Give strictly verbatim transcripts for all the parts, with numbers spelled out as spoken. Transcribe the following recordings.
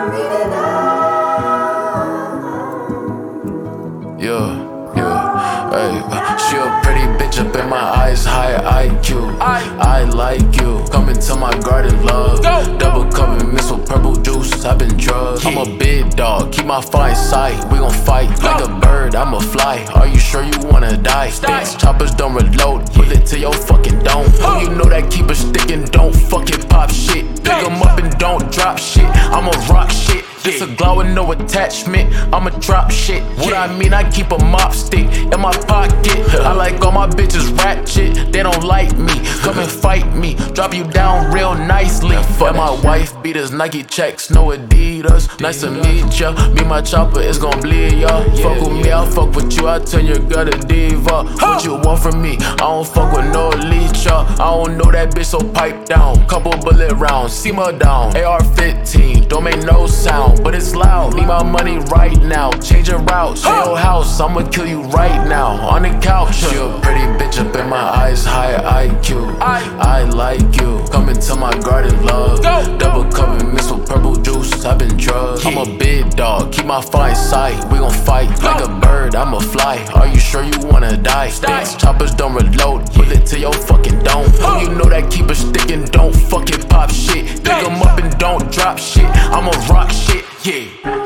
Yeah, yeah, hey, she a pretty bitch up in my eyes, high I Q. I, I like you, come into my garden, love. Go. Double cup mixed with purple juice, I've been drugged. I'm a big dog, keep my fine sight. We gon' fight like a bird, I'ma fly. Are you sure you wanna die? Bitch, choppers don't reload, put it to your fucking dome. Oh, you know that keep it sticking, don't fucking pop shit. Pick 'em up and don't drop shit, I'ma rock shit. This a glow with no attachment, I'ma drop shit. What I mean, I keep a mop stick in my pocket. I like all my bitches ratchet, they don't like me. Come and fight me, drop you down real nicely. And my wife beaters, Nike checks, no Adidas. Nice to meet ya, me my chopper is gon' bleed ya. Fuck with me, I'll fuck with you, I'll turn your girl to diva. What you want from me, I don't fuck with no elite, ya. I don't know that bitch, so pipe down. Couple bullet rounds, see my down. A R fifteen, don't make no sound, but it's loud. Need my money right now. Change your route. To your house, I'ma kill you right now. On the couch. You a pretty bitch up in my eyes, high I Q. I, I like you. Come into my garden, love. Go. Double cup mixed with purple juice, I've been drugged. I'm a big dog, keep my fine sight. We gon' fight like a bird, I'ma fly. Are you sure you wanna die? Bitch, choppers don't reload, put it to your fucking dome. Oh, you know that keep it sticking, don't fucking pop shit. Pick 'em up and don't drop shit, I'ma rock shit. Yeah.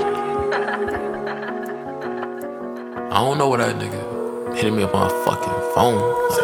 I don't know what that nigga hitting me up on my fucking phone.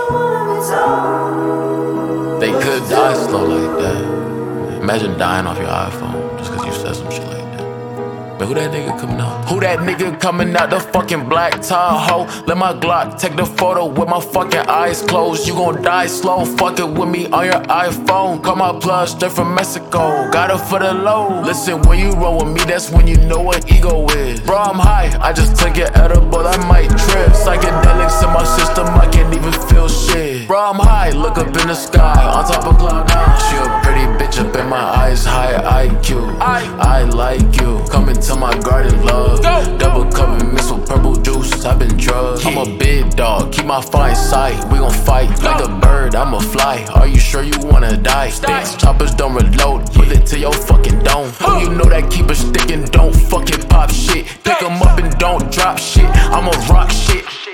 Like, they could die slow like that. Imagine dying off your iPhone just cause you said some shit like that. But who that nigga coming out? Who that nigga coming out the fucking black Tahoe? Let my Glock take the photo with my fucking eyes closed. You gon' die slow, fuck it with me on your iPhone. Call my plug straight from Mexico, got it for the low. Listen, when you roll with me, that's when you know what ego is. Bro, I'm high, I just took it edible, I might trip. Psychedelics in my system, I can't even feel shit. Bro, I'm high, look up in the sky, on top of cloud nine. She a pretty bitch up in my eyes, high I Q. I, I like you, come into my garden, love. Go. Double cup mixed with purple juice, I've been drugged. I'm a big dog, keep my fine sight. We gon' fight like a bird, I'ma fly. Are you sure you wanna die? Bitch, choppers don't reload, put it to your fucking dome. Oh, you know that keep it sticking, don't fucking pop shit. Pick 'em up and don't drop shit, I'ma rock shit.